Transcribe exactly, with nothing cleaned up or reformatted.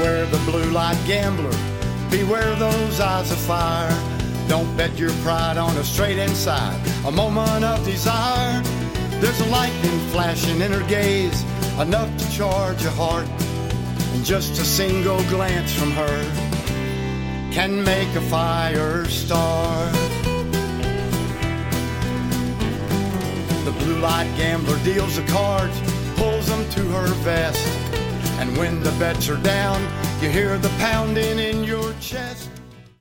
Beware the blue light gambler, beware those eyes of fire. Don't bet your pride on a straight inside, a moment of desire. There's a lightning flashing in her gaze, enough to charge a heart. And just a single glance from her can make a fire start. The blue light gambler deals the cards, pulls them to her vest. And when the bets are down, you hear the pounding in your